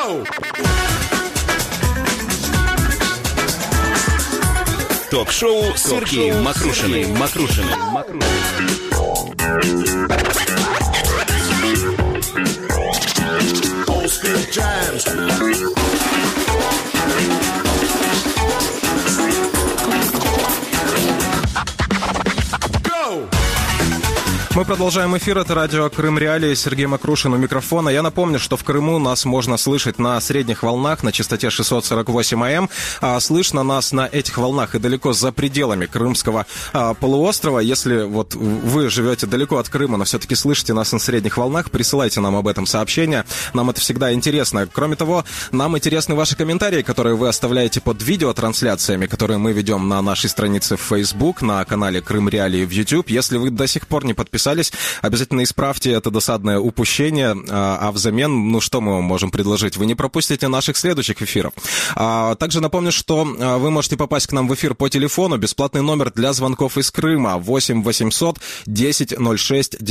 Go! Ток-шоу Сергеем Мокрушиным. Мы продолжаем эфир. Это радио Крым Реалии. Сергей Мокрушин у микрофона. Я напомню, что в Крыму нас можно слышать на средних волнах на частоте 648 АМ. Слышно нас на этих волнах и далеко за пределами Крымского полуострова. Если вот вы живете далеко от Крыма, но все-таки слышите нас на средних волнах, присылайте нам об этом сообщения. Нам это всегда интересно. Кроме того, нам интересны ваши комментарии, которые вы оставляете под видеотрансляциями, которые мы ведем на нашей странице в Facebook, на канале Крым Реалии в YouTube. Если вы до сих пор не подписались, обязательно исправьте это досадное упущение, а взамен, что мы вам можем предложить? Вы не пропустите наших следующих эфиров. Также напомню, что вы можете попасть к нам в эфир по телефону. Бесплатный номер для звонков из Крыма 8 800 10 06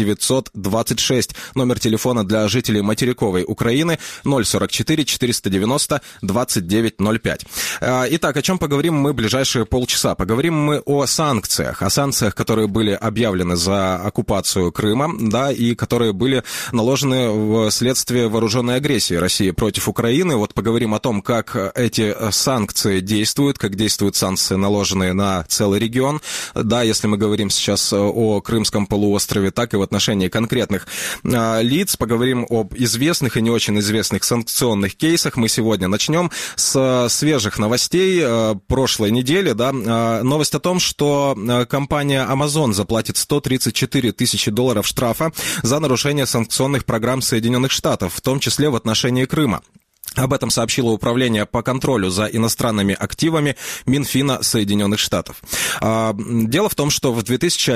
926. Номер телефона для жителей материковой Украины 044 490 2905. Итак, о чем поговорим мы ближайшие полчаса? Поговорим мы о санкциях, которые были объявлены за оккупацию Крыма, да, и которые были наложены вследствие вооруженной агрессии России против Украины. Вот поговорим о том, как эти санкции действуют, как действуют санкции, наложенные на целый регион, да, если мы говорим сейчас о Крымском полуострове, так и в отношении конкретных лиц. Поговорим об известных и не очень известных санкционных кейсах. Мы сегодня начнем с свежих новостей прошлой недели, да. Новость о том, что компания Amazon заплатит $134 тысячи штрафа за нарушение санкционных программ Соединенных Штатов, в том числе в отношении Крыма. Об этом сообщило Управление по контролю за иностранными активами Минфина Соединенных Штатов. Дело в том, что в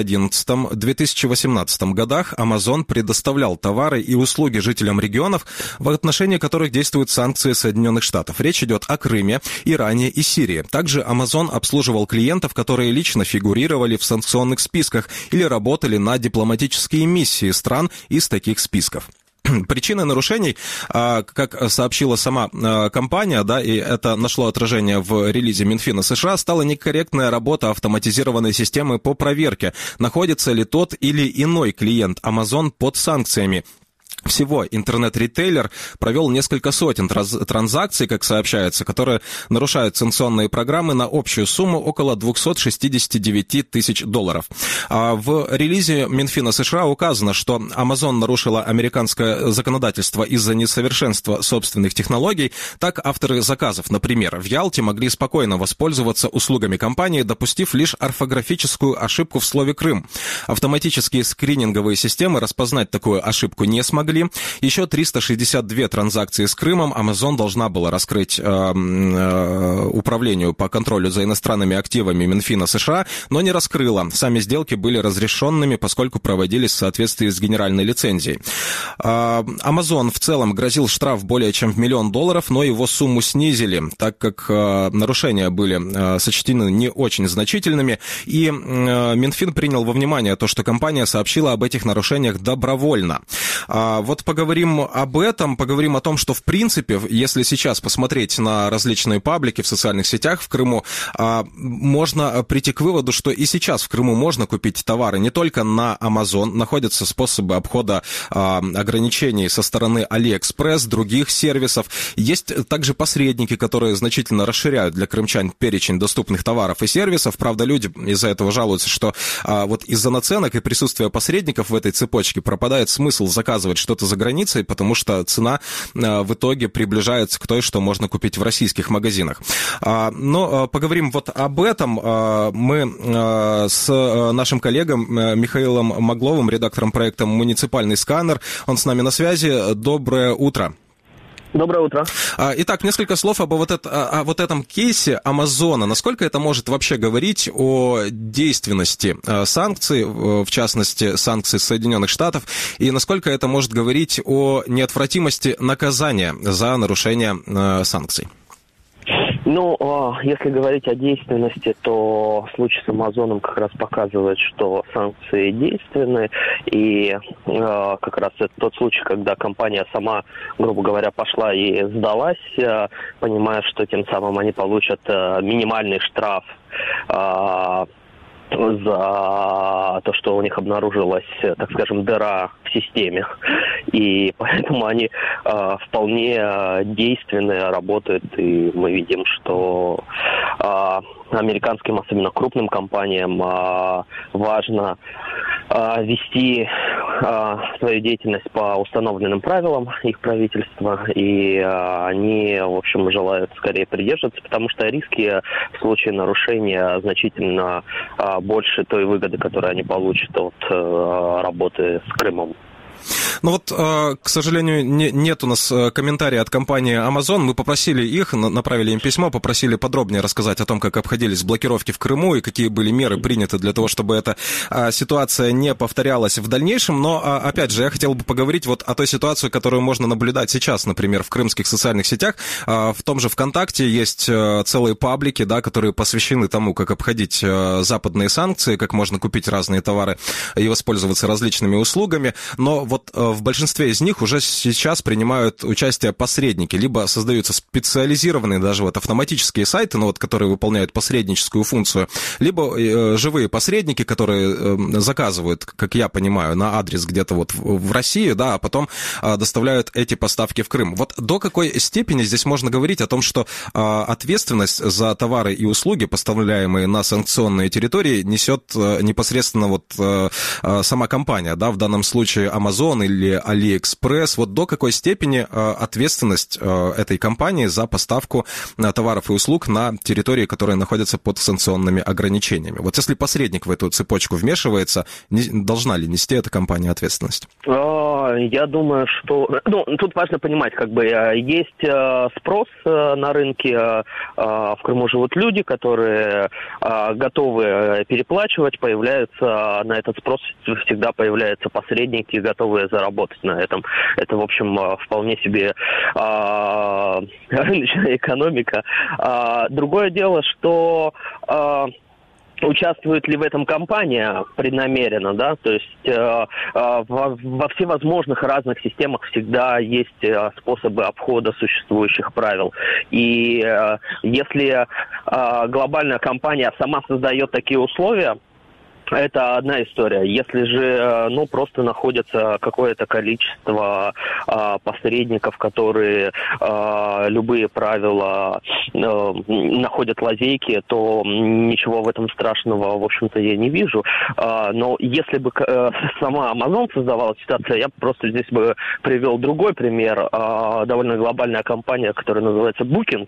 2011-2018 годах Amazon предоставлял товары и услуги жителям регионов, в отношении которых действуют санкции Соединенных Штатов. Речь идет о Крыме, Иране и Сирии. Также Amazon обслуживал клиентов, которые лично фигурировали в санкционных списках или работали на дипломатические миссии стран из таких списков. Причиной нарушений, как сообщила сама компания, да, и это нашло отражение в релизе Минфина США, стала некорректная работа автоматизированной системы по проверке, находится ли тот или иной клиент Amazon под санкциями. Всего интернет-ритейлер провел несколько сотен транзакций, как сообщается, которые нарушают санкционные программы на общую сумму около $269 тысяч. В релизе Минфина США указано, что Amazon нарушила американское законодательство из-за несовершенства собственных технологий. Так, авторы заказов, например, в Ялте могли спокойно воспользоваться услугами компании, допустив лишь орфографическую ошибку в слове «Крым». Автоматические скрининговые системы распознать такую ошибку не смогли. Еще 362 транзакции с Крымом Amazon должна была раскрыть Управлению по контролю за иностранными активами Минфина США, но не раскрыла. Сами сделки были разрешенными, поскольку проводились в соответствии с генеральной лицензией. Amazon в целом грозил штраф более чем $1 миллион, но его сумму снизили, так как нарушения были сочтены не очень значительными, и Минфин принял во внимание то, что компания сообщила об этих нарушениях добровольно. Вот поговорим об этом, поговорим о том, что, в принципе, если сейчас посмотреть на различные паблики в социальных сетях в Крыму, можно прийти к выводу, что и сейчас в Крыму можно купить товары не только на Amazon, находятся способы обхода ограничений со стороны AliExpress, других сервисов. Есть также посредники, которые значительно расширяют для крымчан перечень доступных товаров и сервисов. Правда, люди из-за этого жалуются, что вот из-за наценок и присутствия посредников в этой цепочке пропадает смысл заказывать что-то за границей, потому что цена в итоге приближается к той, что можно купить в российских магазинах. Но поговорим вот об этом мы с нашим коллегом Михаилом Магловым, редактором проекта «Муниципальный сканер». Он с нами на связи. Доброе утро. Доброе утро. Итак, несколько слов о вот этом кейсе Амазона. Насколько это может вообще говорить о действенности санкций, в частности, санкций Соединенных Штатов, и насколько это может говорить о неотвратимости наказания за нарушение санкций? Если говорить о действенности, то случай с Амазоном как раз показывает, что санкции действенны, и как раз это тот случай, когда компания сама, грубо говоря, пошла и сдалась, понимая, что тем самым они получат минимальный штраф за то, что у них обнаружилась, так скажем, дыра в системе. И поэтому они вполне действенны, работают. И мы видим, что американским, особенно крупным компаниям, важно вести свою деятельность по установленным правилам их правительства, и они, в общем, желают скорее придерживаться, потому что риски в случае нарушения значительно больше той выгоды, которую они получат от работы с Крымом. Ну вот, к сожалению, нет у нас комментария от компании Amazon. Мы попросили их, направили им письмо, попросили подробнее рассказать о том, как обходились блокировки в Крыму и какие были меры приняты для того, чтобы эта ситуация не повторялась в дальнейшем. Но, опять же, я хотел бы поговорить вот о той ситуации, которую можно наблюдать сейчас, например, в крымских социальных сетях. В том же ВКонтакте есть целые паблики, да, которые посвящены тому, как обходить западные санкции, как можно купить разные товары и воспользоваться различными услугами. Но вот в большинстве из них уже сейчас принимают участие посредники, либо создаются специализированные даже вот автоматические сайты, ну вот, которые выполняют посредническую функцию, либо живые посредники, которые заказывают, как я понимаю, на адрес где-то вот в России, да, а потом доставляют эти поставки в Крым. Вот до какой степени здесь можно говорить о том, что ответственность за товары и услуги, поставляемые на санкционные территории, несет непосредственно вот сама компания, да, в данном случае Amazon или AliExpress, вот до какой степени ответственность этой компании за поставку товаров и услуг на территории, которые находятся под санкционными ограничениями? Вот если посредник в эту цепочку вмешивается, должна ли нести эта компания ответственность? Я думаю, что... тут важно понимать, есть спрос на рынке, в Крыму живут люди, которые готовы переплачивать, появляются на этот спрос, всегда появляются посредники, готовые заработать на этом. Это, в общем, вполне себе рыночная экономика. Другое дело, что... Участвует ли в этом компания преднамеренно, да, то есть во всевозможных разных системах всегда есть способы обхода существующих правил. И если глобальная компания сама создает такие условия, это одна история. Если же, просто находится какое-то количество посредников, которые любые правила находят лазейки, то ничего в этом страшного, в общем-то, я не вижу. Но если бы сама Amazon создавала ситуацию, я просто здесь бы привел другой пример. Довольно глобальная компания, которая называется Booking,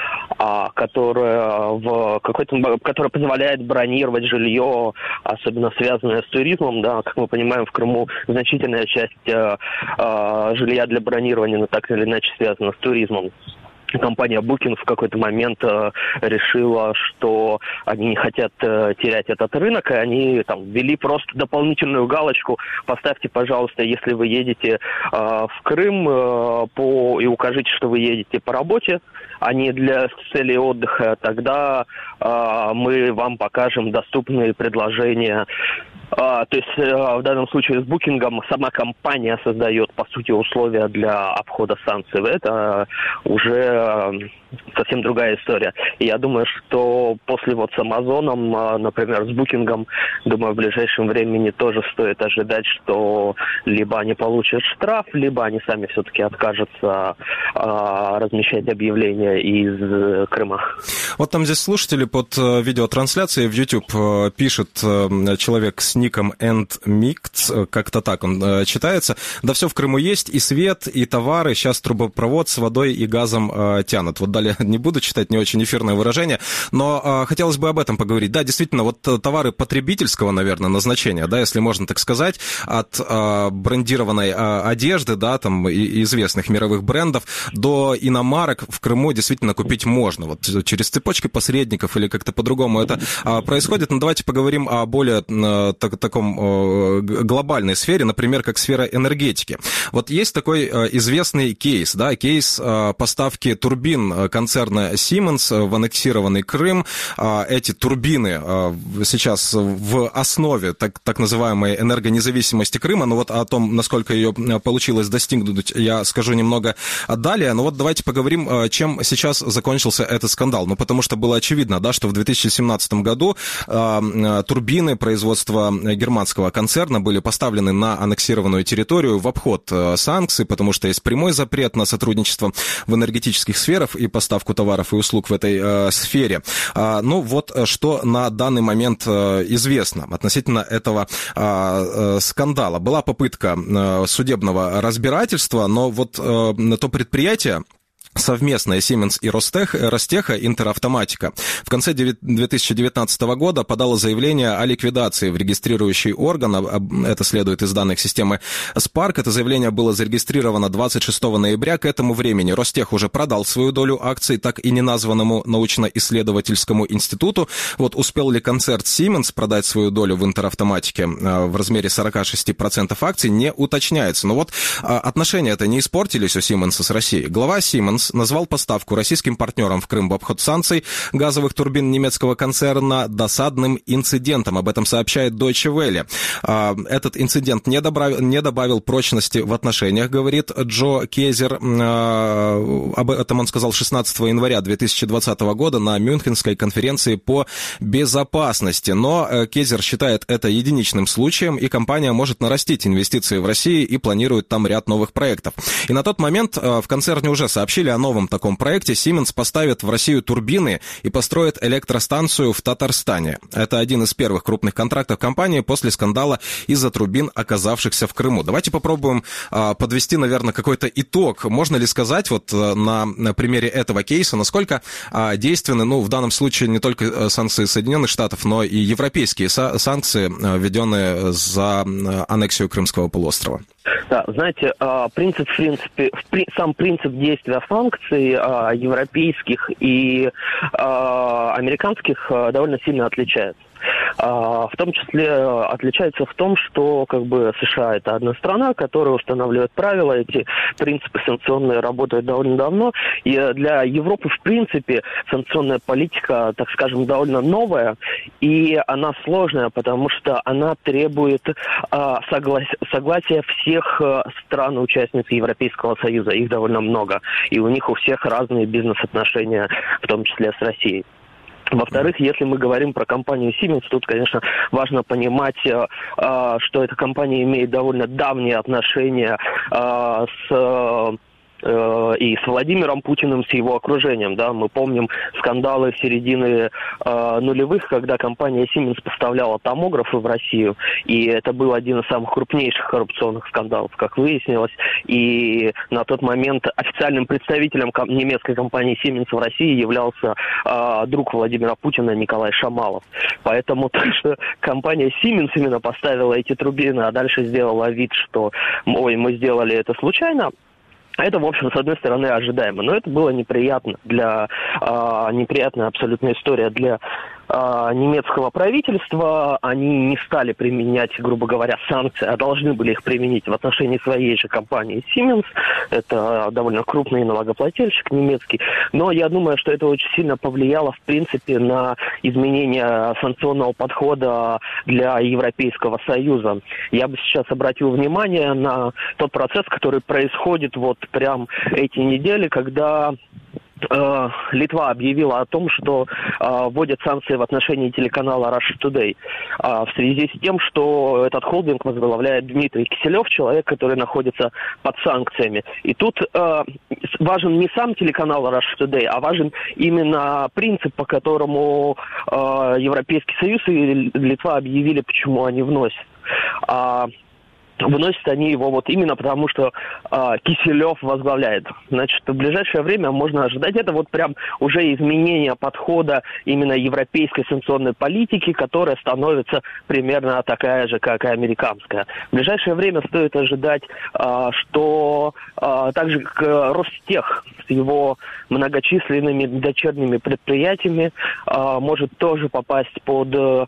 которая позволяет бронировать жилье, особенно связанная с туризмом, да, как мы понимаем, в Крыму значительная часть жилья для бронирования, так или иначе связана с туризмом. Компания Booking в какой-то момент решила, что они не хотят терять этот рынок, и они ввели просто дополнительную галочку: поставьте, пожалуйста, если вы едете в Крым, и укажите, что вы едете по работе, а не для целей отдыха, тогда мы вам покажем доступные предложения. То есть в данном случае с букингом сама компания создает, по сути, условия для обхода санкций. Это уже совсем другая история. И я думаю, что после с Амазоном, например, с букингом, думаю, в ближайшем времени тоже стоит ожидать, что либо они получат штраф, либо они сами все-таки откажутся размещать объявления из Крыма. Вот там здесь слушатели под видеотрансляцией в YouTube пишет человек с ником EndMix, как-то так он читается: да все в Крыму есть, и свет, и товары, сейчас трубопровод с водой и газом тянут. Вот далее не буду читать, не очень эфирное выражение, но хотелось бы об этом поговорить. Да, действительно, вот товары потребительского, наверное, назначения, да, если можно так сказать, от брендированной одежды, да, там, известных мировых брендов, до иномарок в Крыму действительно купить можно. Вот через цепочки посредников или как-то по-другому это происходит. Но давайте поговорим о более, так таком глобальной сфере, например, как сфера энергетики. Вот есть такой известный кейс, да, кейс поставки турбин концерна Siemens в аннексированный Крым. Эти турбины сейчас в основе так называемой энергонезависимости Крыма. Но вот о том, насколько ее получилось достигнуть, я скажу немного далее. Но вот давайте поговорим, чем сейчас закончился этот скандал. Ну, потому что было очевидно, да, что в 2017 году турбины производства германского концерна были поставлены на аннексированную территорию в обход санкций, потому что есть прямой запрет на сотрудничество в энергетических сферах и поставку товаров и услуг в этой сфере. Ну, вот что на данный момент известно относительно этого скандала. Была попытка судебного разбирательства, но вот то предприятие, совместная Siemens и Ростеха Интеравтоматика в конце 2019 года подала заявление о ликвидации в регистрирующий орган. Это следует из данных системы Spark. Это заявление было зарегистрировано 26 ноября. К этому времени Ростех уже продал свою долю акций так и неназванному научно-исследовательскому институту. Вот успел ли концерн Siemens продать свою долю в Интеравтоматике в размере 46% акций, не уточняется. Но вот отношения-то не испортились у Siemens с Россией. Глава Siemens назвал поставку российским партнерам в Крым в обход санкций газовых турбин немецкого концерна досадным инцидентом. Об этом сообщает Deutsche Welle. Этот инцидент не добавил прочности в отношениях, говорит Джо Кезер. Об этом он сказал 16 января 2020 года на Мюнхенской конференции по безопасности. Но Кезер считает это единичным случаем, и компания может нарастить инвестиции в России и планирует там ряд новых проектов. И на тот момент в концерне уже сообщили о новом таком проекте. Siemens поставит в Россию турбины и построит электростанцию в Татарстане. Это один из первых крупных контрактов компании после скандала из-за турбин, оказавшихся в Крыму. Давайте попробуем подвести, наверное, какой-то итог. Можно ли сказать вот на примере этого кейса, насколько действенны, ну, в данном случае не только санкции Соединенных Штатов, но и европейские санкции, введенные за аннексию Крымского полуострова? Да, знаете, сам принцип действия санкций европейских и американских довольно сильно отличается. В том числе отличается в том, что как бы США это одна страна, которая устанавливает правила, эти принципы санкционные работают довольно давно, и для Европы в принципе санкционная политика, так скажем, довольно новая, и она сложная, потому что она требует согласия всех стран-участниц Европейского Союза, их довольно много, и у них у всех разные бизнес-отношения, в том числе с Россией. Во-вторых, если мы говорим про компанию Siemens, тут, конечно, важно понимать, что эта компания имеет довольно давние отношения и с Владимиром Путиным, с его окружением. Да? Мы помним скандалы середины нулевых, когда компания Siemens поставляла томографы в Россию, и это был один из самых крупнейших коррупционных скандалов, как выяснилось. И на тот момент официальным представителем немецкой компании Siemens в России являлся друг Владимира Путина Николай Шамалов. Поэтому то, что компания Siemens именно поставила эти турбины, а дальше сделала вид, что «ой, мы сделали это случайно», это, в общем, с одной стороны, ожидаемо. Но это было неприятно неприятная абсолютная история для немецкого правительства. Они не стали применять, грубо говоря, санкции, а должны были их применить в отношении своей же компании Siemens. Это довольно крупный налогоплательщик немецкий. Но я думаю, что это очень сильно повлияло, в принципе, на изменение санкционного подхода для Европейского Союза. Я бы сейчас обратил внимание на тот процесс, который происходит вот прям эти недели, когда Литва объявила о том, что вводят санкции в отношении телеканала Russia Today в связи с тем, что этот холдинг возглавляет Дмитрий Киселев, человек, который находится под санкциями. И тут важен не сам телеканал Russia Today, а важен именно принцип, по которому Европейский Союз и Литва объявили, почему они вносят. Выносят они его вот именно потому, что Киселев возглавляет. Значит, в ближайшее время можно ожидать это вот прям уже изменение подхода именно европейской санкционной политики, которая становится примерно такая же, как и американская. В ближайшее время стоит ожидать, что также Ростех с его многочисленными дочерними предприятиями может тоже попасть под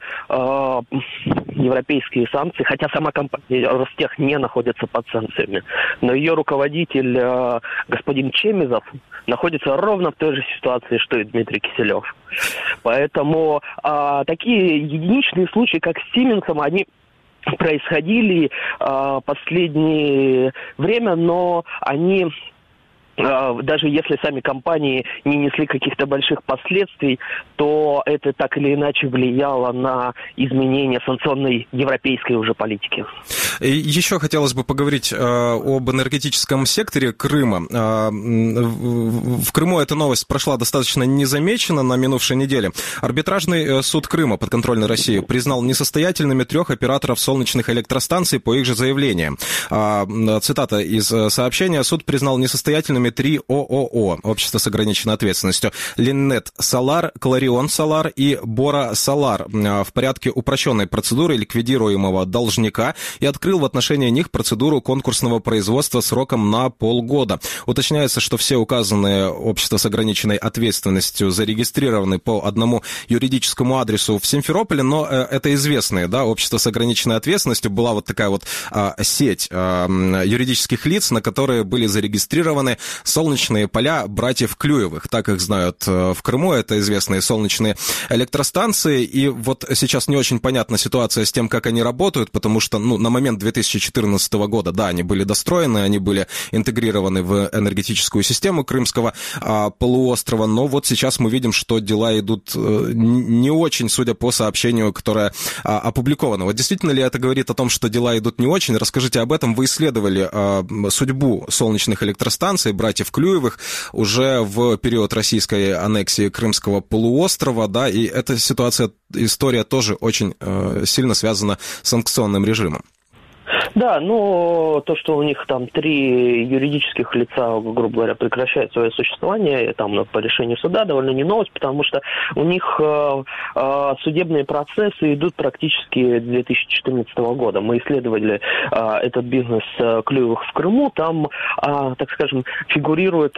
европейские санкции, хотя сама компания Ростех не находится под санкциями. Но ее руководитель, господин Чемизов, находится ровно в той же ситуации, что и Дмитрий Киселев. Поэтому такие единичные случаи, как с Сименсом, они происходили последнее время, но они... Даже если сами компании не несли каких-то больших последствий, то это так или иначе влияло на изменение санкционной европейской уже политики. Еще хотелось бы поговорить об энергетическом секторе Крыма. В Крыму эта новость прошла достаточно незамеченно на минувшей неделе. Арбитражный суд Крыма, подконтрольный России, признал несостоятельными 3 операторов солнечных электростанций по их же заявлениям. Цитата из сообщения. Суд признал несостоятельными 3 ООО, общество с ограниченной ответственностью, Линнет Солар, Кларион Солар и Бора Солар в порядке упрощенной процедуры ликвидируемого должника и открыл в отношении них процедуру конкурсного производства сроком на полгода. Уточняется, что все указанные общества с ограниченной ответственностью зарегистрированы по одному юридическому адресу в Симферополе, но это известные, да, общества с ограниченной ответственностью. Была вот такая вот сеть юридических лиц, на которые были зарегистрированы солнечные поля братьев Клюевых, так их знают в Крыму, это известные солнечные электростанции, и вот сейчас не очень понятна ситуация с тем, как они работают, потому что, на момент 2014 года, да, они были достроены, они были интегрированы в энергетическую систему Крымского полуострова, но вот сейчас мы видим, что дела идут не очень, судя по сообщению, которое опубликовано. Вот действительно ли это говорит о том, что дела идут не очень? Расскажите об этом. Вы исследовали судьбу солнечных электростанций братьев Клюевых уже в период российской аннексии Крымского полуострова, да, и эта история тоже очень сильно связана с санкционным режимом. Да, но то, что у них там 3 юридических лица, грубо говоря, прекращают свое существование, там по решению суда, довольно не новость, потому что у них судебные процессы идут практически с 2014 года. Мы исследовали этот бизнес Клюевых в Крыму, там, так скажем, фигурирует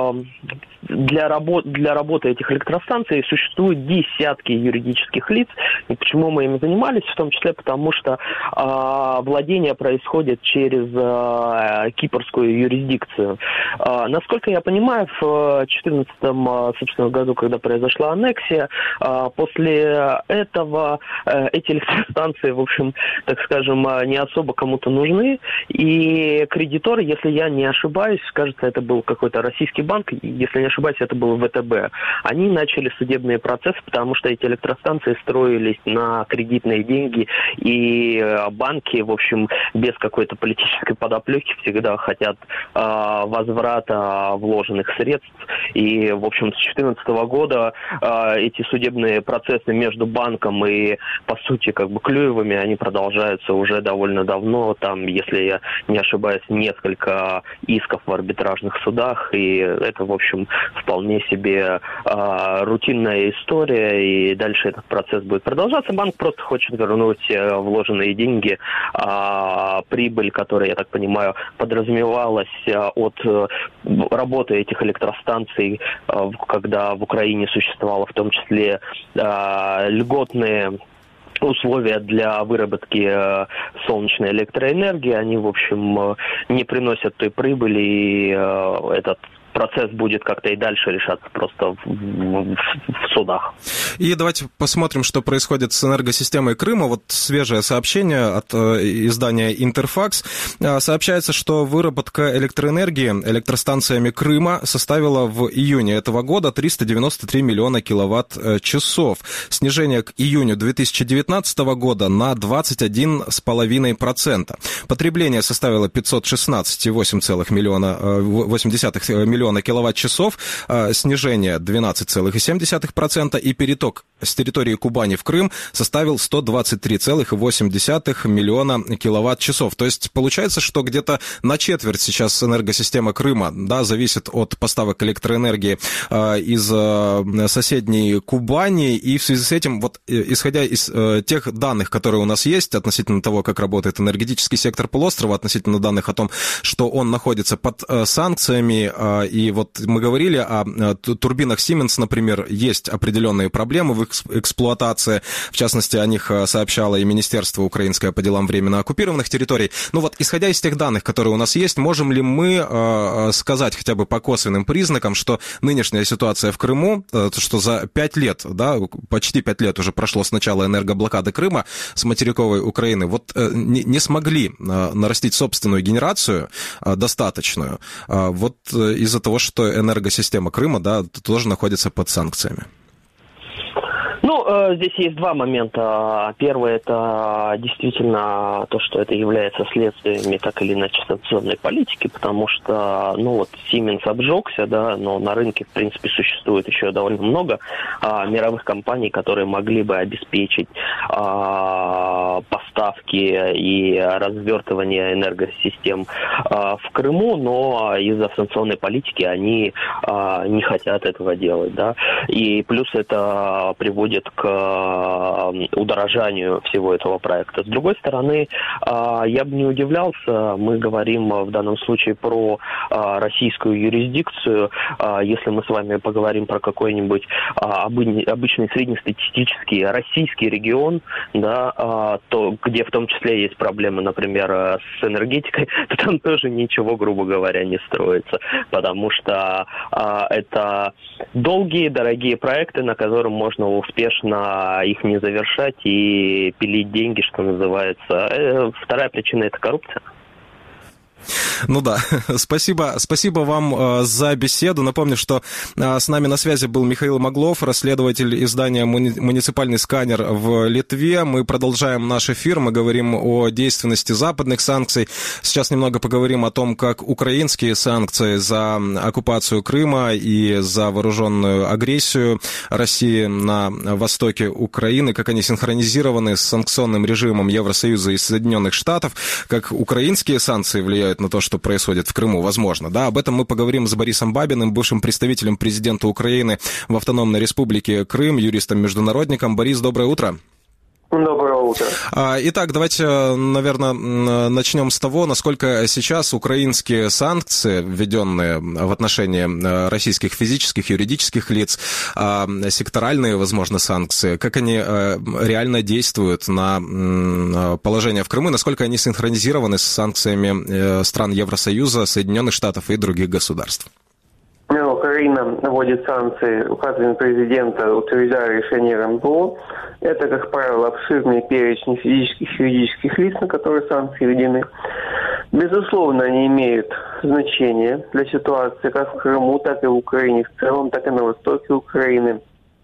для работы этих электростанций существуют десятки юридических лиц. И почему мы ими занимались? В том числе потому, что владение происходит через кипрскую юрисдикцию. Насколько я понимаю, в 2014 собственно, году, когда произошла аннексия, после этого эти электростанции, в общем, так скажем, не особо кому-то нужны. И кредиторы, если я не ошибаюсь, кажется, это был какой-то российский банк, если не ошибаюсь, это был ВТБ. Они начали судебные процессы, потому что эти электростанции строились на кредитные деньги, и банки, в общем, без какой-то политической подоплеки всегда хотят возврата вложенных средств. И, в общем, с 2014 года эти судебные процессы между банком и, по сути, как бы Клюевыми, они продолжаются уже довольно давно. Там, если я не ошибаюсь, несколько исков в арбитражных судах, и это, в общем, вполне себе рутинная история, и дальше этот процесс будет продолжаться. Банк просто хочет вернуть вложенные деньги, прибыль, которая, я так понимаю, подразумевалась от работы этих электростанций, когда в Украине существовало в том числе льготные условия для выработки солнечной электроэнергии, они, в общем, не приносят той прибыли, и этот процесс будет как-то и дальше решаться просто в судах. И давайте посмотрим, что происходит с энергосистемой Крыма. Вот свежее сообщение от издания «Интерфакс». Сообщается, что выработка электроэнергии электростанциями Крыма составила в июне этого года 393 миллиона киловатт-часов. Снижение к июню 2019 года на 21,5%. Потребление составило 516,8 миллиона киловатт-часов, снижение 12,7% и переток с территории Кубани в Крым составил 123,8 миллиона киловатт-часов. То есть получается, что где-то на четверть сейчас энергосистема Крыма, да, зависит от поставок электроэнергии из соседней Кубани, и в связи с этим, вот исходя из тех данных, которые у нас есть относительно того, как работает энергетический сектор полуострова, относительно данных о том, что он находится под санкциями, и вот мы говорили о турбинах Siemens, например, есть определенные проблемы в их эксплуатации, в частности, о них сообщало и Министерство украинское по делам временно оккупированных территорий. Ну вот, исходя из тех данных, которые у нас есть, можем ли мы сказать хотя бы по косвенным признакам, что нынешняя ситуация в Крыму, что за 5 лет, да, почти 5 лет уже прошло с начала энергоблокады Крыма с материковой Украины, вот не смогли нарастить собственную генерацию достаточную, вот из-за того, что энергосистема Крыма, да, тоже находится под санкциями? Ну, здесь есть два момента. Первый – это действительно то, что это является следствиями так или иначе санкционной политики, потому что, ну вот, Siemens обжегся, да, но на рынке, в принципе, существует еще довольно много мировых компаний, которые могли бы обеспечить поставки и развертывание энергосистем в Крыму, но из-за санкционной политики они не хотят этого делать, да, и плюс это приводит к удорожанию всего этого проекта. С другой стороны, я бы не удивлялся, мы говорим в данном случае про российскую юрисдикцию, если мы с вами поговорим про какой-нибудь обычный среднестатистический российский регион, да, то, где в том числе есть проблемы, например, с энергетикой, то там тоже ничего, грубо говоря, не строится, потому что это долгие, дорогие проекты, на которых можно успешно их не завершать и пилить деньги, что называется. Вторая причина – это коррупция. Ну да, спасибо вам за беседу. Напомню, что с нами на связи был Михаил Моглов, расследователь издания «Муниципальный сканер» в Литве. Мы продолжаем наш эфир, мы говорим о действенности западных санкций. Сейчас немного поговорим о том, как украинские санкции за оккупацию Крыма и за вооруженную агрессию России на востоке Украины, как они синхронизированы с санкционным режимом Евросоюза и Соединенных Штатов, как украинские санкции влияют на то, что происходит в Крыму, возможно. Да, об этом мы поговорим с Борисом Бабиным, бывшим представителем президента Украины в Автономной Республике Крым, юристом-международником. Борис, доброе утро. Доброе утро. Итак, давайте, наверное, начнем с того, насколько сейчас украинские санкции, введенные в отношении российских физических, юридических лиц, секторальные, возможно, санкции, как они реально действуют на положение в Крыму, насколько они синхронизированы с санкциями стран Евросоюза, Соединенных Штатов и других государств? Украина вводит санкции указами президента, утверждая решение РНБО. Это, как правило, обширный перечень физических и юридических лиц, на которые санкции введены. Безусловно, они имеют значение для ситуации как в Крыму, так и в Украине в целом, так и на востоке Украины.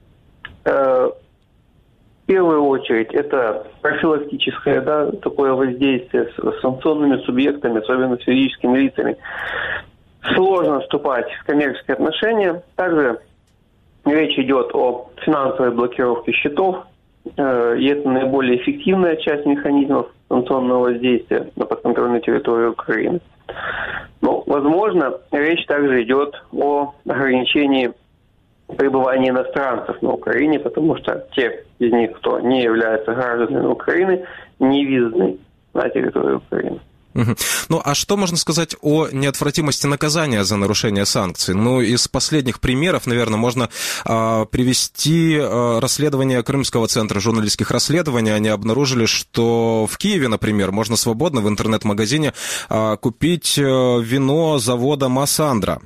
В первую очередь, это профилактическое, да, такое воздействие с санкционными субъектами, особенно с юридическими лицами. Сложно вступать в коммерческие отношения. Также речь идет о финансовой блокировке счетов, и это наиболее эффективная часть механизмов санкционного воздействия на подконтрольную территорию Украины. Но, возможно, речь также идет о ограничении пребывания иностранцев на Украине, потому что те из них, кто не является гражданами Украины, не визны на территории Украины. Ну, а что можно сказать о неотвратимости наказания за нарушение санкций? Ну, из последних примеров, наверное, можно привести расследование Крымского центра журналистских расследований. Они обнаружили, что в Киеве, например, можно свободно в интернет-магазине купить вино завода Массандра.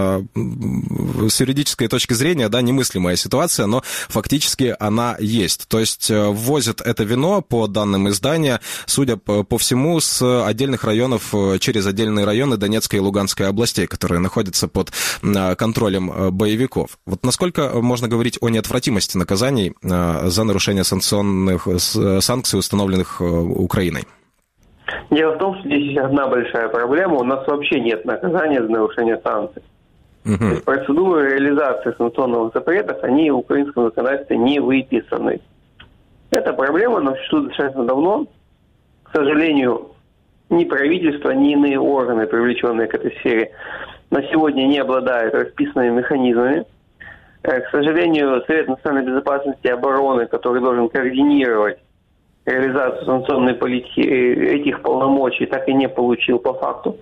С юридической точки зрения, да, немыслимая ситуация, но фактически она есть. То есть ввозят это вино, по данным издания, судя по всему, с отдельных районов, через отдельные районы Донецкой и Луганской областей, которые находятся под контролем боевиков. Вот насколько можно говорить о неотвратимости наказаний за нарушение санкций, установленных Украиной? Дело в том, что здесь есть одна большая проблема. У нас вообще нет наказания за нарушение санкций. То есть процедуры реализации санкционных запретов, они в украинском законодательстве не выписаны. Эта проблема нам существует достаточно давно. К сожалению, ни правительство, ни иные органы, привлеченные к этой сфере, на сегодня не обладают расписанными механизмами. К сожалению, Совет национальной безопасности и обороны, который должен координировать реализацию санкционной политики, этих полномочий так и не получил по факту.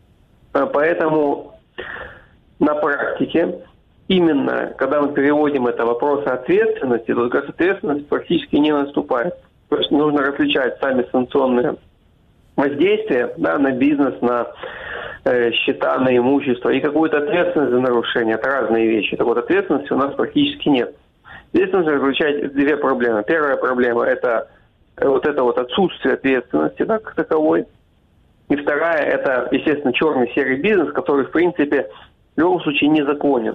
Поэтому на практике, именно когда мы переводим это вопрос ответственности, то как ответственность практически не наступает. То есть нужно различать сами санкционные воздействия, да, на бизнес, на счета, на имущество и какую-то ответственность за нарушение. Это разные вещи. Так вот, ответственности у нас практически нет. Здесь нужно различать две проблемы. Первая проблема – это вот отсутствие ответственности, да, как таковой. И вторая – это, естественно, черный серый бизнес, который, в принципе, в любом случае незаконен.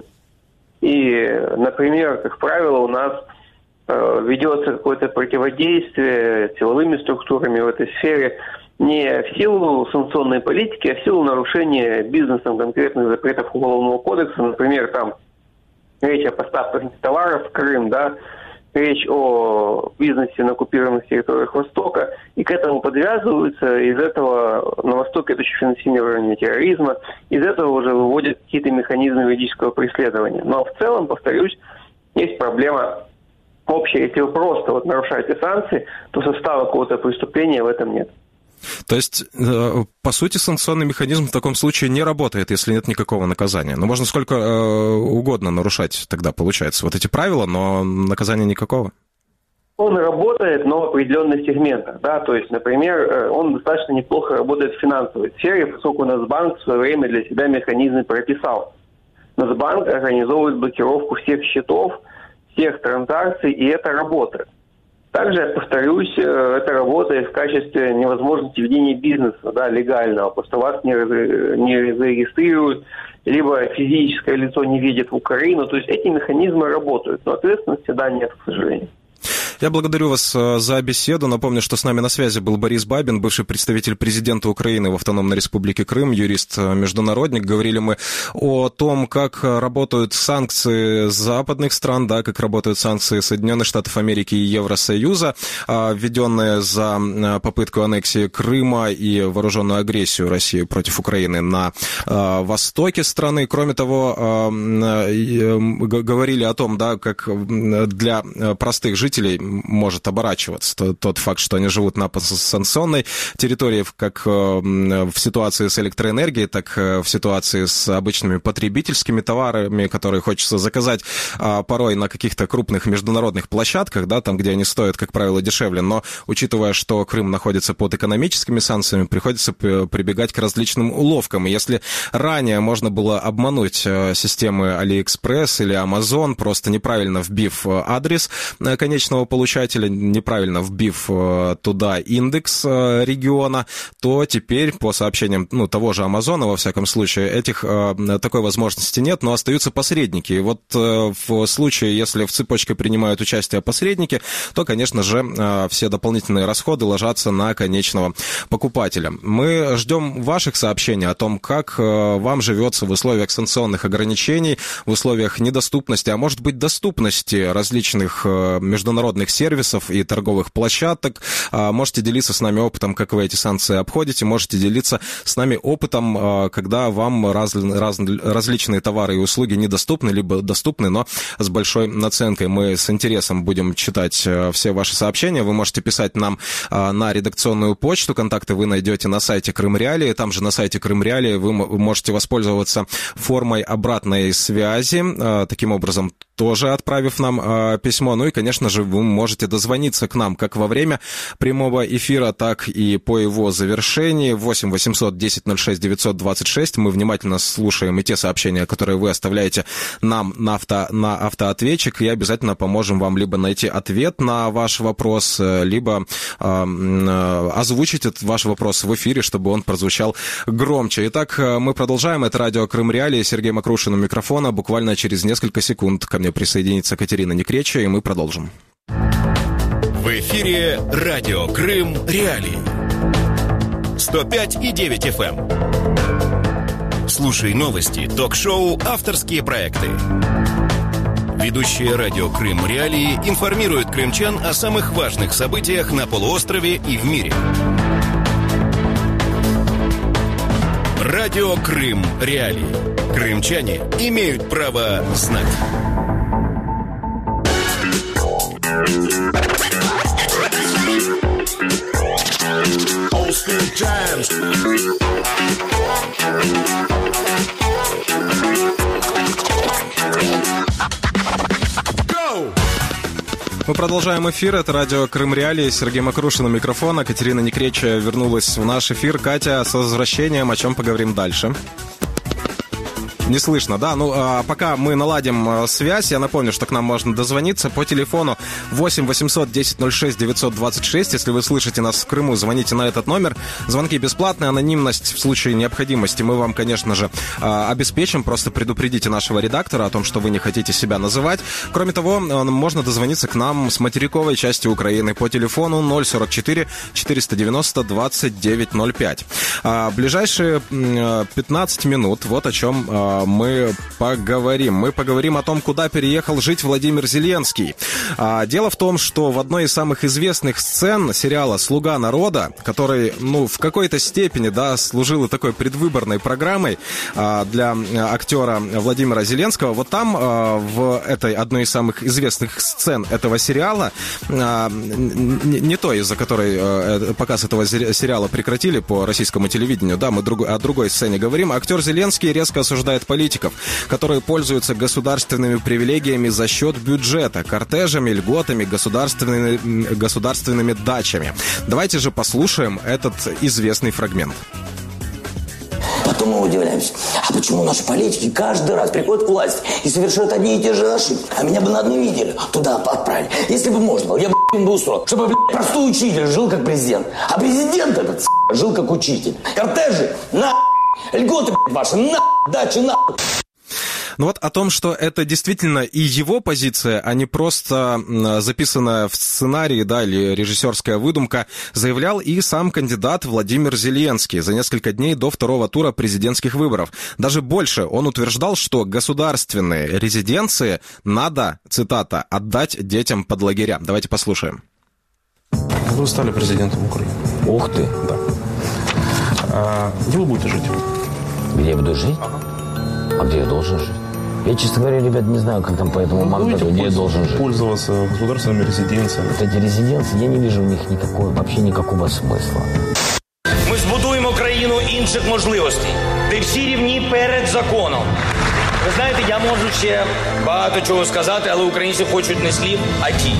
И, например, как правило, у нас ведется какое-то противодействие силовыми структурами в этой сфере не в силу санкционной политики, а в силу нарушения бизнесом конкретных запретов Уголовного кодекса. Например, там речь о поставках товаров в Крым, да, речь о бизнесе на оккупированных территориях Востока, и к этому подвязываются, из этого на Востоке это еще финансирование терроризма, из этого уже выводят какие-то механизмы юридического преследования. Но в целом, повторюсь, есть проблема общая. Если вы просто нарушаете санкции, то состава какого-то преступления в этом нет. То есть, по сути, санкционный механизм в таком случае не работает, если нет никакого наказания. Но можно сколько угодно нарушать тогда, получается, вот эти правила, но наказания никакого. Он работает, но в определенных сегментах. Да? То есть, например, он достаточно неплохо работает в финансовой сфере, поскольку Нацбанк в свое время для себя механизмы прописал. Нацбанк организовывает блокировку всех счетов, всех транзакций, и это работает. Также, повторюсь, это работает в качестве невозможности ведения бизнеса, да, легального, потому что вас не зарегистрируют, либо физическое лицо не видит в Украину. То есть эти механизмы работают, но ответственности, да, нет, к сожалению. Я благодарю вас за беседу. Напомню, что с нами на связи был Борис Бабин, бывший представитель президента Украины в Автономной Республике Крым, юрист-международник. Говорили мы о том, как работают санкции западных стран, да, как работают санкции Соединенных Штатов Америки и Евросоюза, введенные за попытку аннексии Крыма и вооруженную агрессию России против Украины на востоке страны. Кроме того, говорили о том, да, как для простых жителей может оборачиваться тот факт, что они живут на санкционной территории, как в ситуации с электроэнергией, так в ситуации с обычными потребительскими товарами, которые хочется заказать порой на каких-то крупных международных площадках, да, там, где они стоят, как правило, дешевле. Но, учитывая, что Крым находится под экономическими санкциями, приходится прибегать к различным уловкам. И если ранее можно было обмануть системы AliExpress или Amazon, просто неправильно вбив адрес конечного получателя, неправильно вбив туда индекс региона, то теперь, по сообщениям того же Амазона, во всяком случае, такой возможности нет, но остаются посредники. И вот в случае, если в цепочке принимают участие посредники, то, конечно же, все дополнительные расходы ложатся на конечного покупателя. Мы ждем ваших сообщений о том, как вам живется в условиях санкционных ограничений, в условиях недоступности, а может быть доступности различных международных сервисов и торговых площадок. Можете делиться с нами опытом, как вы эти санкции обходите. Можете делиться с нами опытом, когда вам различные товары и услуги недоступны, либо доступны, но с большой наценкой. Мы с интересом будем читать все ваши сообщения. Вы можете писать нам на редакционную почту. Контакты вы найдете на сайте Крым Реалии. Там же на сайте Крым Реалии вы можете воспользоваться формой обратной связи. Таким образом, тоже отправив нам письмо. Ну и, конечно же, вы можете дозвониться к нам как во время прямого эфира, так и по его завершении. 8 800 10 06 926. Мы внимательно слушаем и те сообщения, которые вы оставляете нам на автоответчик, и обязательно поможем вам либо найти ответ на ваш вопрос, либо озвучить этот ваш вопрос в эфире, чтобы он прозвучал громче. Итак, мы продолжаем. Это радио Крым Реалии. Сергей Макрушин у микрофона. Буквально через несколько секунд ко мне присоединится Катерина Некреча, и мы продолжим. В эфире радио Крым Реалии. 105,9 FM. «Слушай новости», ток-шоу, авторские проекты. Ведущие радио «Крым Реалии» информируют крымчан о самых важных событиях на полуострове и в мире. Радио «Крым Реалии». Крымчане имеют право знать. Мы продолжаем эфир. Это радио «Крым Реалии». Сергей Макрушин у микрофона. Катерина Некреча вернулась в наш эфир. Катя, с возвращением. О чем поговорим дальше? Не слышно, да? Пока мы наладим связь, я напомню, что к нам можно дозвониться по телефону 8 800 10 06 926. Если вы слышите нас в Крыму, звоните на этот номер. Звонки бесплатные, анонимность в случае необходимости мы вам, конечно же, обеспечим. Просто предупредите нашего редактора о том, что вы не хотите себя называть. Кроме того, можно дозвониться к нам с материковой части Украины по телефону 044 490 2905. Ближайшие 15 минут, вот о чем мы поговорим. Мы поговорим о том, куда переехал жить Владимир Зеленский. Дело в том, что в одной из самых известных сцен сериала «Слуга народа», который, в какой-то степени, служил и такой предвыборной программой для актера Владимира Зеленского, вот там, в этой одной из самых известных сцен этого сериала, не той, из-за которой показ этого сериала прекратили по российскому телевидению, мы о другой сцене говорим, актер Зеленский резко осуждает политиков, которые пользуются государственными привилегиями за счет бюджета, кортежами, льготами, государственными дачами. Давайте же послушаем этот известный фрагмент. Потом мы удивляемся, а почему наши политики каждый раз приходят к власти и совершают одни и те же ошибки? А меня бы на одну неделю туда отправили. Если бы можно было, я бы им устроил, чтобы простой учитель жил как президент. А президент этот жил как учитель. Кортежи, льготы ваши, дачи, О том, что это действительно и его позиция, а не просто записанная в сценарии, или режиссерская выдумка, заявлял и сам кандидат Владимир Зеленский за несколько дней до второго тура президентских выборов. Даже больше, он утверждал, что государственные резиденции надо, цитата, отдать детям под лагеря. Давайте послушаем. Вы стали президентом Украины. Ух ты. Да. Где вы будете жить? Где я буду жить? А где я должен жить? Я, честно говоря, ребят, не знаю, как там по этому мандату, где я должен жить. Пользоваться государственными резиденциями. Вот эти резиденции, я не вижу в них вообще никакого смысла. Ми збудуємо країну інших можливостей, де всі рівні перед законом. Ви знаєте, я можу ще багато чого сказати, але українці хочуть не слів, а дій.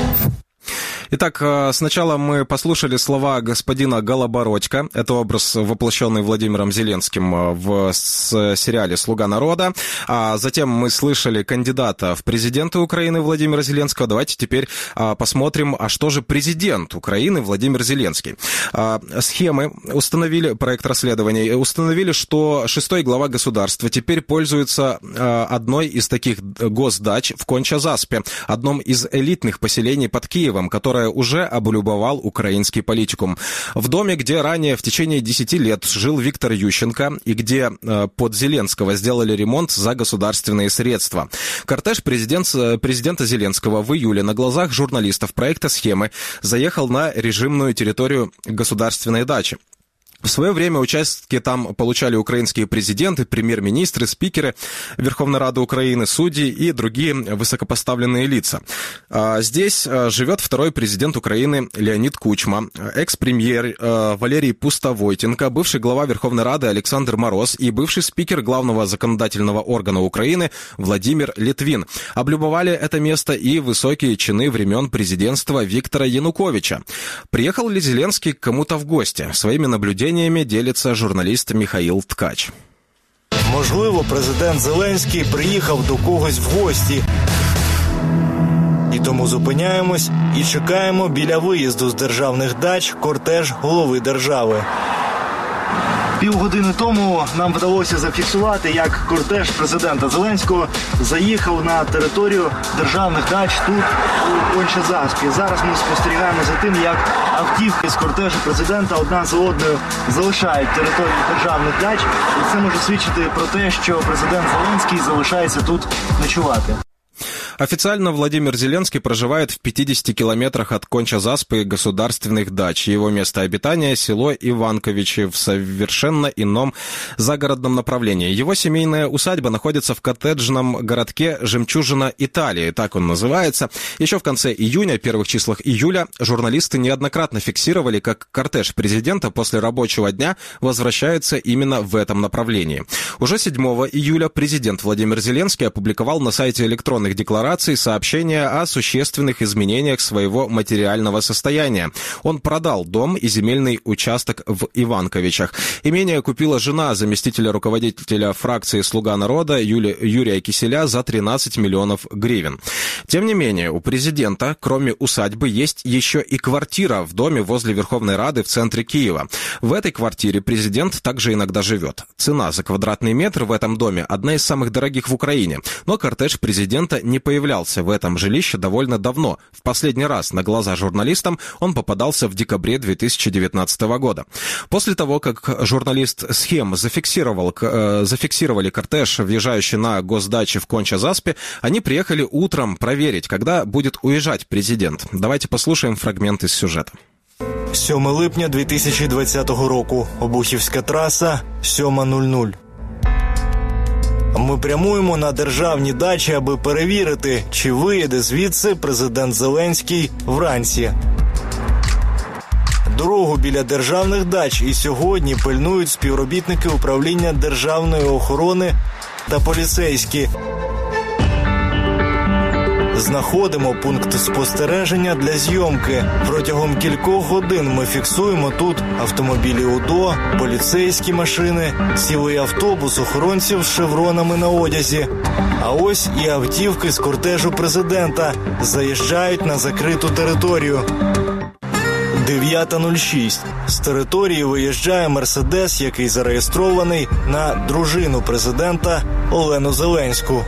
Итак, сначала мы послушали слова господина Голобородько. Это образ, воплощенный Владимиром Зеленским в сериале «Слуга народа». А затем мы слышали кандидата в президенты Украины Владимира Зеленского. Давайте теперь посмотрим, а что же президент Украины Владимир Зеленский. Схемы установили, проект расследований, установили, что 6-й глава государства теперь пользуется одной из таких госдач в Конча-Заспе, одном из элитных поселений под Киевом, которое уже облюбовал украинский политикум. В доме, где ранее в течение 10 лет жил Виктор Ющенко и где под Зеленского сделали ремонт за государственные средства. Кортеж президента Зеленского в июле на глазах журналистов проекта «Схемы» заехал на режимную территорию государственной дачи. В свое время участки там получали украинские президенты, премьер-министры, спикеры Верховной Рады Украины, судьи и другие высокопоставленные лица. Здесь живет второй президент Украины Леонид Кучма, экс-премьер Валерий Пустовойтенко, бывший глава Верховной Рады Александр Мороз и бывший спикер главного законодательного органа Украины Владимир Литвин. Облюбовали это место и высокие чины времен президентства Виктора Януковича. Приехал ли Зеленский к кому-то в гости? Своими наблюдениями делится журналіст Михаїл Ткач. Можливо, президент Зеленський приїхав до когось в гості. І тому зупиняємось і чекаємо біля виїзду з державних дач кортеж голови держави. Півгодини тому нам вдалося зафіксувати, як кортеж президента Зеленського заїхав на територію державних дач тут, у Конча-Заспі. Зараз ми спостерігаємо за тим, як автівки з кортежу президента одна за одною залишають територію державних дач. І це може свідчити про те, що президент Зеленський залишається тут ночувати. Официально Владимир Зеленский проживает в 50 километрах от Конча-Заспы государственных дач. Его место обитания – село Иванковичи в совершенно ином загородном направлении. Его семейная усадьба находится в коттеджном городке «Жемчужина Италии», так он называется. Еще в конце июня, первых числах июля, журналисты неоднократно фиксировали, как кортеж президента после рабочего дня возвращается именно в этом направлении. Уже 7 июля президент Владимир Зеленский опубликовал на сайте электронных деклараций сообщение о существенных изменениях своего материального состояния. Он продал дом и земельный участок в Иванковичах. Имение купила жена заместителя руководителя фракции «Слуга народа» Юрия Киселя за 13 миллионов гривен. Тем не менее, у президента, кроме усадьбы, есть еще и квартира в доме возле Верховной Рады в центре Киева. В этой квартире президент также иногда живет. Цена за квадратный метр в этом доме одна из самых дорогих в Украине. Но кортеж президента не появлялся в этом жилище довольно давно. В последний раз на глаза журналистам он попадался в декабре 2019 года. После того, как журналист «Схем» зафиксировали кортеж, въезжающий на госдаче в Конча-Заспе, они приехали утром проверить, когда будет уезжать президент. Давайте послушаем фрагмент из сюжета. 7 липня 2020 року. Обухівська траса, 7:00. Ми прямуємо на державні дачі, аби перевірити, чи виїде звідси президент Зеленський вранці. Дорогу біля державних дач і сьогодні пильнують співробітники управління державної охорони та поліцейські. Знаходимо пункт спостереження для зйомки. Протягом кількох годин ми фіксуємо тут автомобілі УДО, поліцейські машини, цілий автобус охоронців з шевронами на одязі. А ось і автівки з кортежу президента заїжджають на закриту територію. 9:06. З території виїжджає «Мерседес», який зареєстрований на дружину президента Олену Зеленську.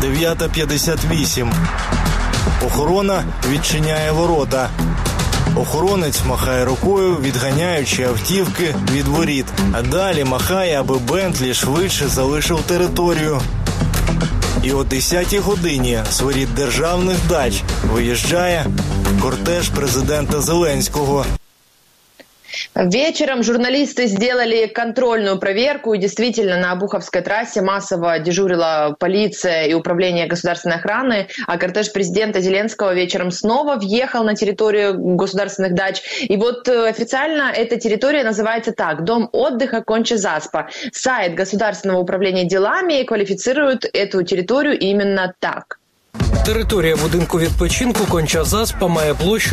9:58. Охорона відчиняє ворота. Охоронець махає рукою, відганяючи автівки від воріт. А далі махає, аби Бентлі швидше залишив територію. І о 10-й годині з воріт державних дач виїжджає кортеж президента Зеленського. Вечером журналисты сделали контрольную проверку, и действительно на Обуховской трассе массово дежурила полиция и управление государственной охраны, а кортеж президента Зеленского вечером снова въехал на территорию государственных дач. И вот официально эта территория называется так – Дом отдыха Конча-Заспа. Сайт Государственного управления делами квалифицирует эту территорию именно так. Територія будинку відпочинку Конча-Заспа має площу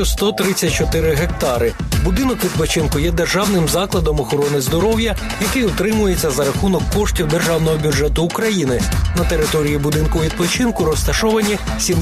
134 гектари. Будинок відпочинку є державним закладом охорони здоров'я, який утримується за рахунок коштів державного бюджету України. На території будинку відпочинку розташовані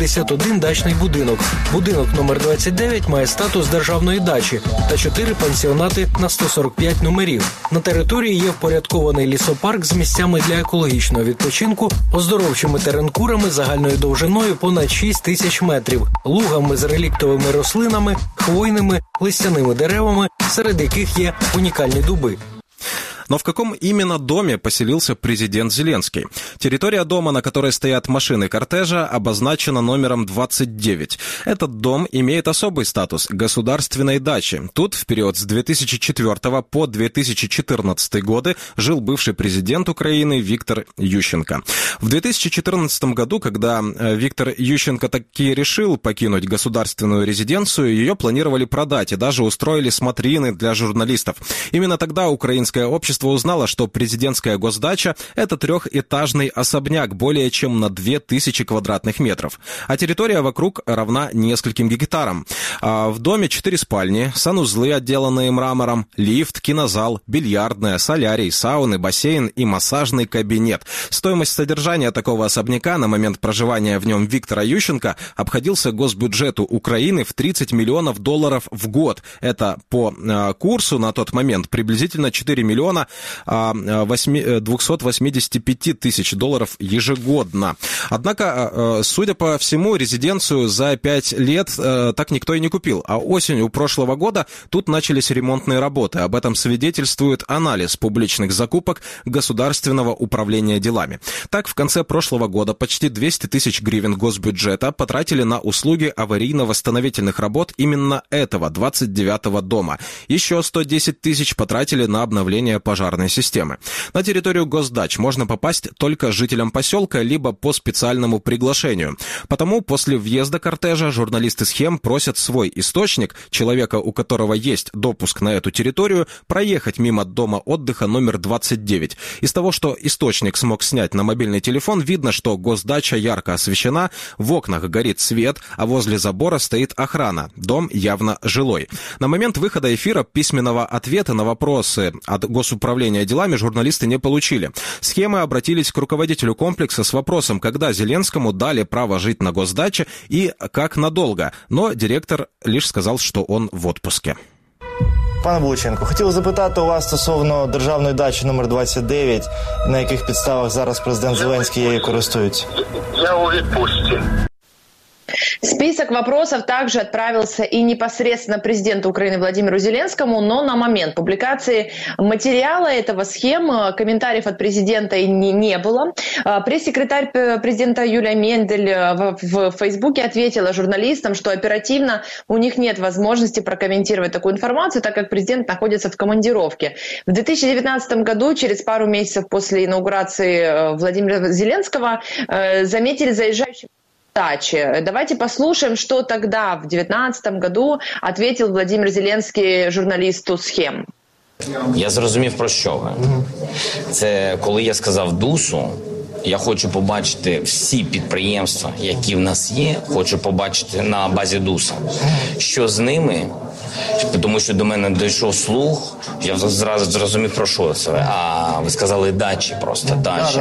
71 дачний будинок. Будинок номер 29 має статус державної дачі та 4 пансіонати на 145 номерів. На території є впорядкований лісопарк з місцями для екологічного відпочинку, оздоровчими теренкурами загальною довжиною понад 6 тисяч метрів, лугами з реліктовими рослинами, хвойними, листяними деревами, серед яких є унікальні дуби. Но в каком именно доме поселился президент Зеленский? Территория дома, на которой стоят машины кортежа, обозначена номером 29. Этот дом имеет особый статус – государственной дачи. Тут в период с 2004 по 2014 годы жил бывший президент Украины Виктор Ющенко. В 2014 году, когда Виктор Ющенко таки решил покинуть государственную резиденцию, ее планировали продать и даже устроили смотрины для журналистов. Именно тогда украинское общество узнало, что президентская госдача – это трехэтажный особняк более чем на 2000 квадратных метров, а территория вокруг равна нескольким гектарам. В доме 4 спальни, санузлы, отделанные мрамором, лифт, кинозал, бильярдная, солярий, сауны, бассейн и массажный кабинет. Стоимость содержания такого особняка на момент проживания в нем Виктора Ющенко обходился госбюджету Украины в $30 миллионов в год. Это по курсу на тот момент приблизительно 4 миллиона около $285 тысяч ежегодно. Однако, судя по всему, резиденцию за 5 лет так никто и не купил. А осенью прошлого года тут начались ремонтные работы. Об этом свидетельствует анализ публичных закупок Государственного управления делами. Так, в конце прошлого года почти 200 тысяч гривен госбюджета потратили на услуги аварийно-восстановительных работ именно этого, 29-го дома. Еще 110 тысяч потратили на обновление пожарной системы. На территорию госдач можно попасть только жителям поселка, либо по специальному приглашению. Потому после въезда кортежа журналисты «Схем» просят свой источник, человека, у которого есть допуск на эту территорию, проехать мимо дома отдыха номер 29. Из того, что источник смог снять на мобильный телефон, видно, что госдача ярко освещена, в окнах горит свет, а возле забора стоит охрана. Дом явно жилой. На момент выхода эфира письменного ответа на вопросы от Госуправления делами журналисты не получили. «Схемы» обратились к руководителю комплекса с вопросом, когда Зеленскому дали право жить на госдаче и как надолго. Но директор лишь сказал, что он в отпуске. Пане Буличенко, хотів запитати у вас стосовно державної дачі номер 29, на яких підставах зараз президент Зеленський її користується. Я у відпустці. Список вопросов также отправился и непосредственно президенту Украины Владимиру Зеленскому, но на момент публикации материала этого схем комментариев от президента не было. Пресс-секретарь президента Юлия Мендель в Фейсбуке ответила журналистам, что оперативно у них нет возможности прокомментировать такую информацию, так как президент находится в командировке. В 2019 году, через пару месяцев после инаугурации Владимира Зеленского, заметили заезжающих дачи. Давайте послушаем, что тогда, в 2019 году, ответил Владимир Зеленский журналисту «Схем». Я зрозумів, про що ви. Це коли я сказав ДУСу, я хочу побачити всі підприємства, які в нас є, хочу побачити на базі ДУСа. Що з ними? Тому що до мене дійшов слух, я зразу зрозумів, про що це. А, ви сказали дачі просто, дачі.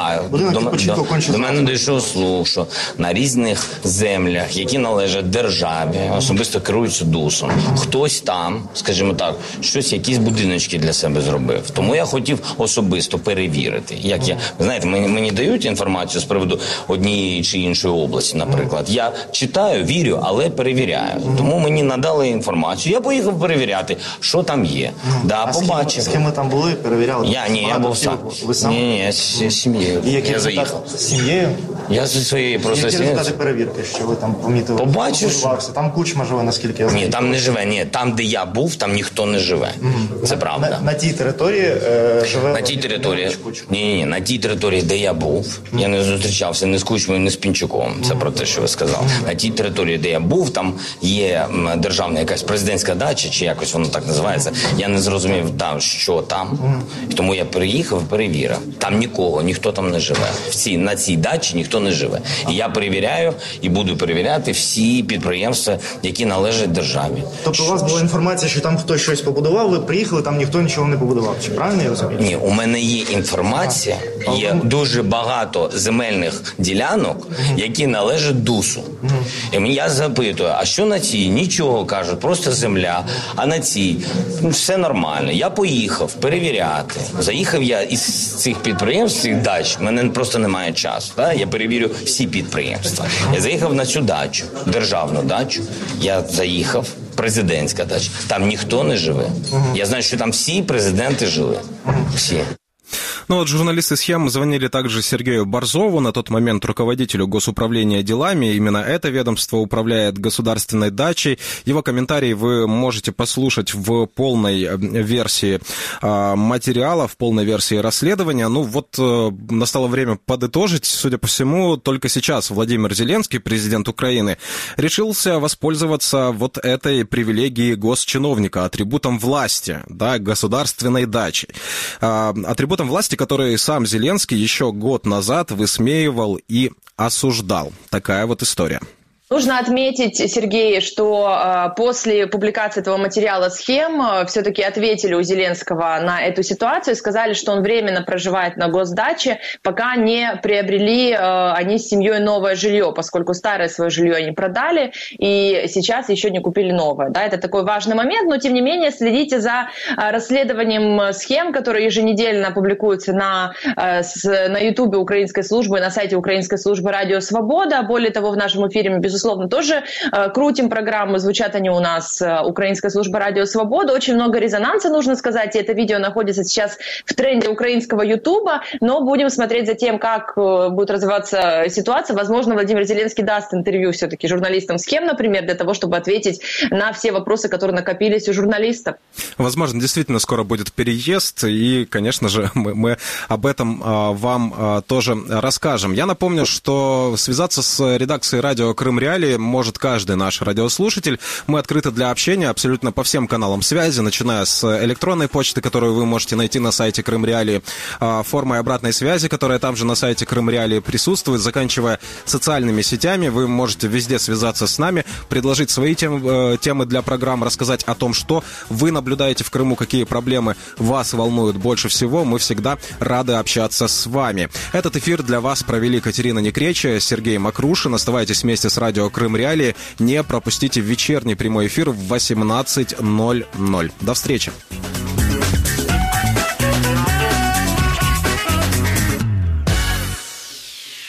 До мене дійшов слух, що на різних землях, які належать державі, особисто керуються ДУСом, хтось там, скажімо так, щось, якісь будиночки для себе зробив. Тому я хотів особисто перевірити. Як я, ви знаєте, мені дають інформацію з приводу однієї чи іншої області, наприклад. Я читаю, вірю, але перевіряю. Тому мені надали інформацію. Я поїхав перевіряти, що там є. Да, побачив. З ким ви там були, перевіряли? Я був сам. Ви сам? Ні, з сім'єю. Я заїхав. З сім'єю? Я зі своєю просто сім'єю. Які результати перевірки, що ви там помітили? Побачиш? Там Кучма живе, наскільки я знаю. Ні, там не живе. Ні, там, де я був, там ніхто не живе. Це правда. На тій території живе... На тій території? Ні, на тій території, де я був, я не зустрічався ні з Кучмою, ні з Пінчуком. Це про те, що ви сказали. На тій території, де я був, там є державна якась президентська дача, чи якось воно так називається. Я не зрозумів, що там. І тому я приїхав і перевірив. Там нікого, ніхто там не живе. На цій дачі ніхто не живе. І я перевіряю і буду перевіряти всі підприємства, які належать державі. Тобто у вас була інформація, що там хтось щось побудував, ви приїхали, там ніхто нічого не побудував. Чи правильно я розумію? Ні, у мене є інформація, є дуже багато земельних ділянок, які належать ДУСу. І я запитую, а що на цій? Нічого, кажуть, просто земля. А на цій все нормально. Я поїхав перевіряти. Заїхав я із цих підприємств, цих дач, в мене просто немає часу. Так? Я перевірю всі підприємства. Я заїхав на цю дачу, державну дачу. Я заїхав, президентська дача. Там ніхто не живе. Я знаю, що там всі президенти жили. Всі. Ну вот журналисты «Схем» звонили также Сергею Борзову, на тот момент руководителю Госуправления делами. Именно это ведомство управляет государственной дачей. Его комментарии вы можете послушать в полной версии материала, в полной версии расследования. Ну вот настало время подытожить. Судя по всему, только сейчас Владимир Зеленский, президент Украины, решился воспользоваться вот этой привилегией госчиновника, атрибутом власти, да, государственной дачей. Атрибутом власти, который сам Зеленский еще год назад высмеивал и осуждал. Такая вот история. Нужно отметить, Сергей, что после публикации этого материала схем все-таки ответили у Зеленского на эту ситуацию и сказали, что он временно проживает на госдаче, пока не приобрели они с семьей новое жилье, поскольку старое свое жилье они продали и сейчас еще не купили новое. Да, это такой важный момент, но тем не менее следите за расследованием схем, которые еженедельно публикуются на YouTube украинской службы, на сайте украинской службы «Радио Свобода». Более того, в нашем эфире мы, безусловно, тоже крутим программы, звучат они у нас, украинская служба «Радио Свобода». Очень много резонанса, нужно сказать, и это видео находится сейчас в тренде украинского Ютуба, но будем смотреть за тем, как будет развиваться ситуация. Возможно, Владимир Зеленский даст интервью все-таки журналистам схем, например, для того, чтобы ответить на все вопросы, которые накопились у журналистов. Возможно, действительно скоро будет переезд, и, конечно же, мы об этом вам тоже расскажем. Я напомню, что связаться с редакцией радио «Крым Реалии» может каждый наш радиослушатель. Мы открыты для общения абсолютно по всем каналам связи, начиная с электронной почты, которую вы можете найти на сайте «Крым Реалии», формой обратной связи, которая там же на сайте «Крым Реалии» присутствует, заканчивая социальными сетями. Вы можете везде связаться с нами, предложить свои темы для программ, рассказать о том, что вы наблюдаете в Крыму, какие проблемы вас волнуют больше всего. Мы всегда рады общаться с вами. Этот эфир для вас провели Катерина Некреча, Сергей Макрушин. Оставайтесь вместе с радио «Крым Реалии». Не пропустите вечерний прямой эфир в 18:00. До встречи.